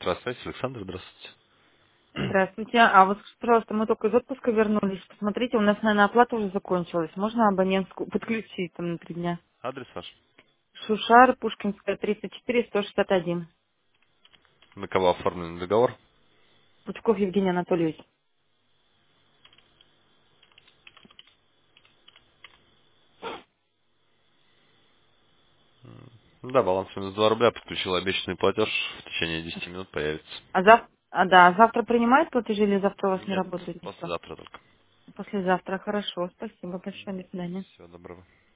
Здравствуйте, Александр, здравствуйте. Здравствуйте. А вот, пожалуйста, мы только из отпуска вернулись. Посмотрите, у нас, наверное, оплата уже закончилась. Можно абонентскую подключить там на 3 дня? Адрес ваш? Шушар, Пушкинская, 34, 161. На кого оформлен договор? Пучков Евгений Анатольевич. Да, баланс минус 2 рубля, подключил обещанный платеж, в течение 10 минут появится. Да, завтра принимает платежи или завтра у вас не Нет, работает ничего? послезавтра только. Послезавтра, хорошо. Спасибо большое, до свидания. Всего доброго.